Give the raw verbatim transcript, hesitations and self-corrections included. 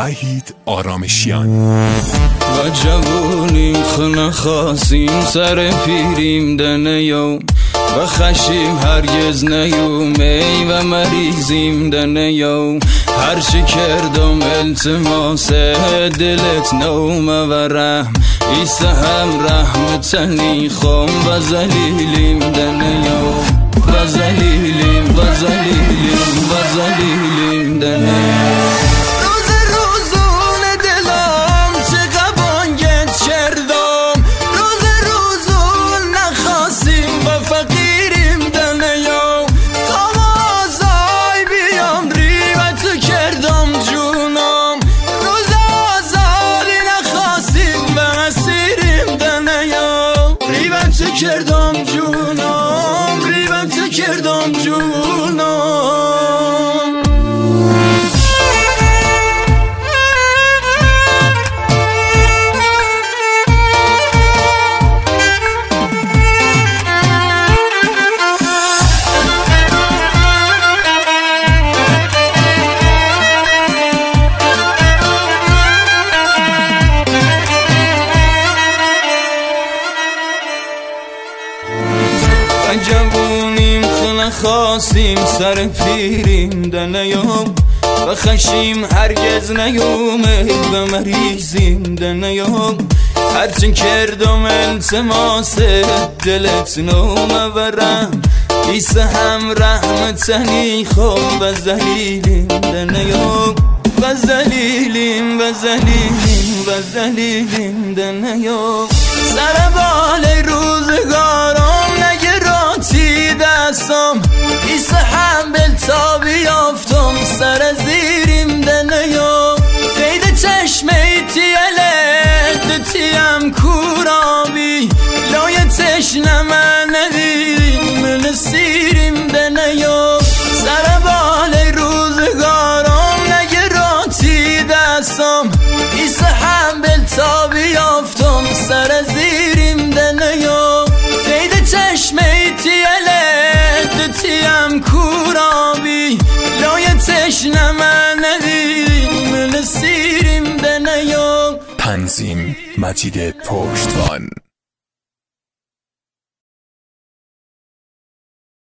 وحید آرامشیان. و جوونیم خونه خواستیم سر پیریم دنیو و خشیم هرگز نیومی و مریضیم دنیو هر چی کردم التماس دلت نوم و رحم ایسا هم رحمتنی خوم و زلیلیم دنیو و زلیلیم و زلیلیم و زلیلیم دنیو کردم جونم ریبم تو کردم جونم جوونیم خونه خواستیم سر پیریم دنیام و خشیم هرگز نیومه و مریضیم دنیام هرچین کردم التماس دلت نومه و رحم ایسا هم رحمتنی خوب و زلیلیم دنیام و زلیلیم و زلیلیم و زلیلیم دنیام سر بال روزگارم دستم ایسا هم بلتابی یافتم سر زیریم دنیو قید چشمی تیلت تیم کورابی لای تشنم ندیدیم من سیریم دنیو سر بال روزگارم نگراتی دستم ایسا هم بلتابی یافتم سر زیریم دنیو قید چشمی تیلت تیم کورابی لای تشنم ندیدیم من سیریم دنیو. تنظیم مجید پشتوان.